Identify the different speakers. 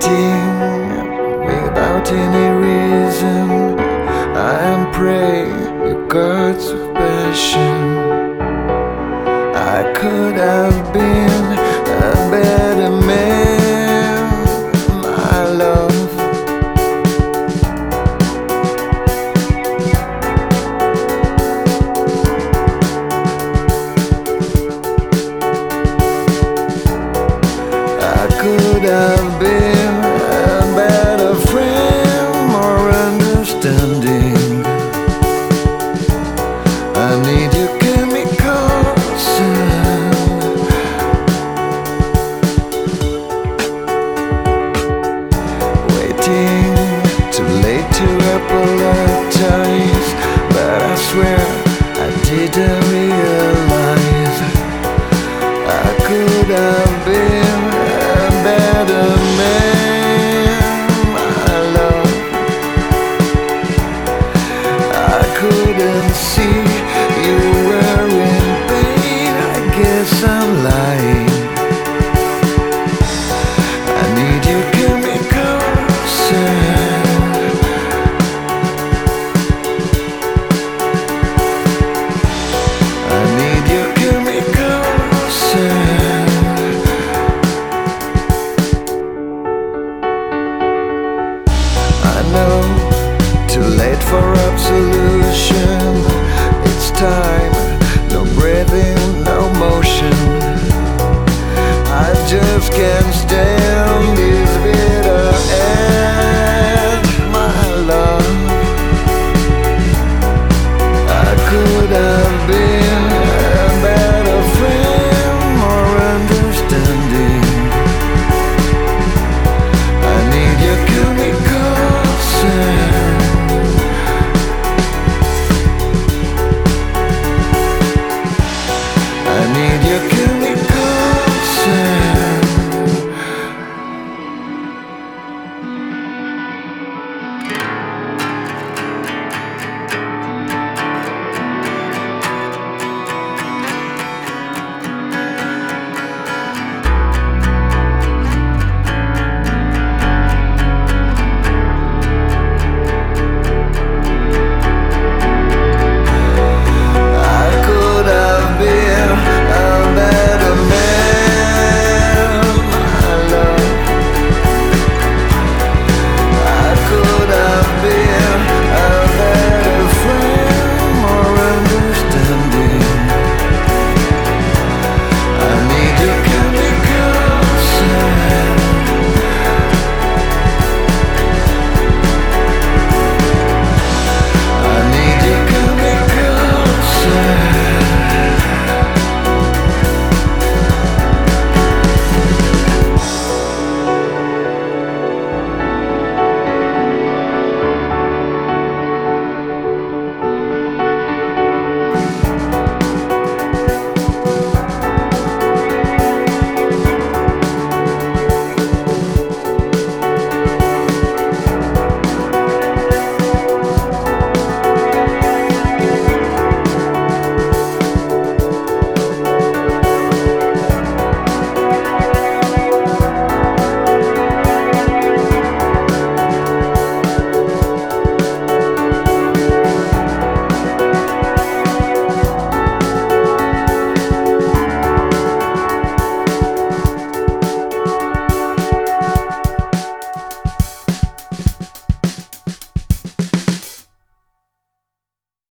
Speaker 1: waiting without any reason. I am praying with God's passion. I could have been a better man, my love. I could have been a better friend, more understanding. I need your chemicals, waiting too late to apologize, but I swear I didn't realize I could have been a better man, my love. I couldn't see you were in pain. I guess I'm lying.